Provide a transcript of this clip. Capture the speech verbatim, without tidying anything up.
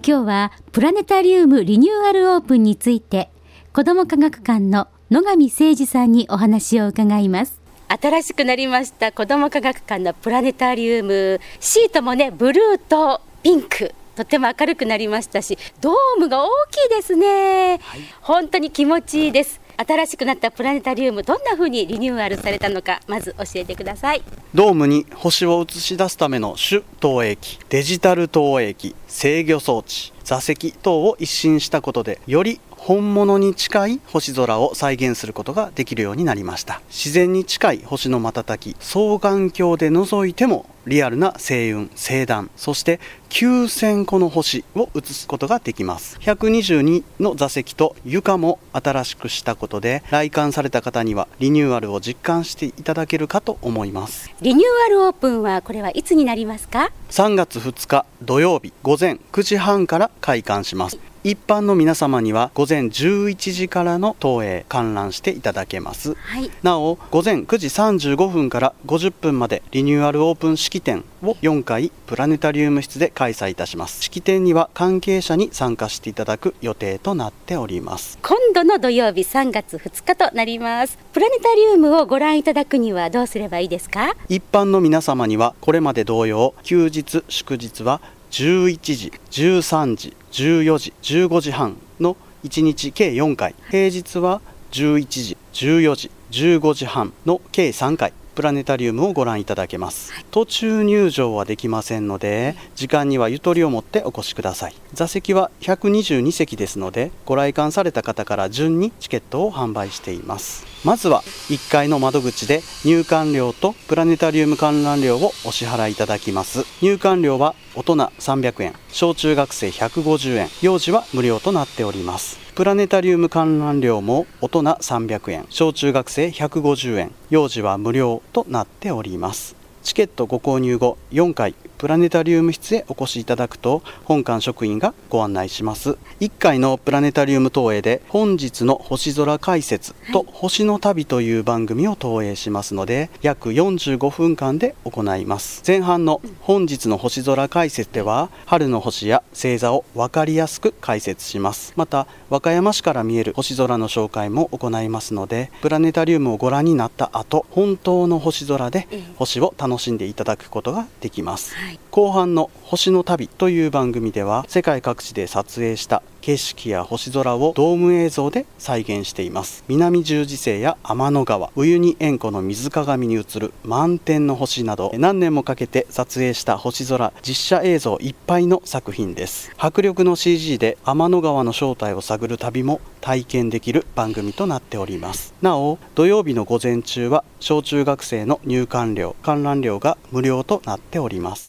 今日はプラネタリウムリニューアルオープンについて子ども科学館の野上誠二さんにお話を伺います。新しくなりました子ども科学館のプラネタリウム、シートもねブルーとピンク、とっても明るくなりましたし、ドームが大きいですね、はい、本当に気持ちいいです。新しくなったプラネタリウム、どんな風にリニューアルされたのか、まず教えてください。 ドームに星を映し出すための主投影機、デジタル投影機、制御装置、座席等を一新したことで、より本物に近い星空を再現することができるようになりました。自然に近い星の瞬き、双眼鏡で覗いてもリアルな星雲、星団、そしてきゅうせんこの星を映すことができます。ひゃくにじゅうにの座席と床も新しくしたことで、来館された方にはリニューアルを実感していただけるかと思います。 リニューアルオープンはこれはいつになりますか？ さんがつふつか土曜日午前くじはんから開館します。一般の皆様には午前じゅういちじからの投影観覧していただけます、はい、なお午前くじさんじゅうごふんからごじゅっぷんまでリニューアルオープン式典をよんかいプラネタリウム室で開催いたします。式典には関係者に参加していただく予定となっております。 今度の土曜日さんがつふつかとなります。プラネタリウムをご覧いただくにはどうすればいいですか？ 一般の皆様にはこれまで同様、休日祝日はじゅういちじ、じゅうさんじ、じゅうよじ、じゅうごじはんのいちにち計よんかい、平日はじゅういちじ、じゅうよじ、じゅうごじはんの計さんかいプラネタリウムをご覧いただけます。途中入場はできませんので、時間にはゆとりを持ってお越しください。座席はひゃくにじゅうにせきですので、ご来館された方から順にチケットを販売しています。まずはいっかいの窓口で入館料とプラネタリウム観覧料をお支払いいただきます。入館料は大人さんびゃくえん、小中学生ひゃくごじゅうえん、幼児は無料となっております。プラネタリウム観覧料も大人さんびゃくえん、小中学生ひゃくごじゅうえん、幼児は無料となっております。チケットご購入後よんかいプラネタリウム室へお越しいただくと、本館職員がご案内します。いっかいのプラネタリウム投影で本日の星空解説と星の旅という番組を投影しますので、約よんじゅうごふんかんで行います。前半の本日の星空解説では、春の星や星座を分かりやすく解説します。また和歌山市から見える星空の紹介も行いますので、プラネタリウムをご覧になった後、本当の星空で星を楽しんでいただくことができます。後半の星の旅という番組では、世界各地で撮影した景色や星空をドーム映像で再現しています。南十字星や天の川、ウユニ塩湖の水鏡に映る満天の星など、何年もかけて撮影した星空実写映像いっぱいの作品です。迫力の シージー で天の川の正体を探る旅も体験できる番組となっております。なお土曜日の午前中は小中学生の入館料、観覧料が無料となっております。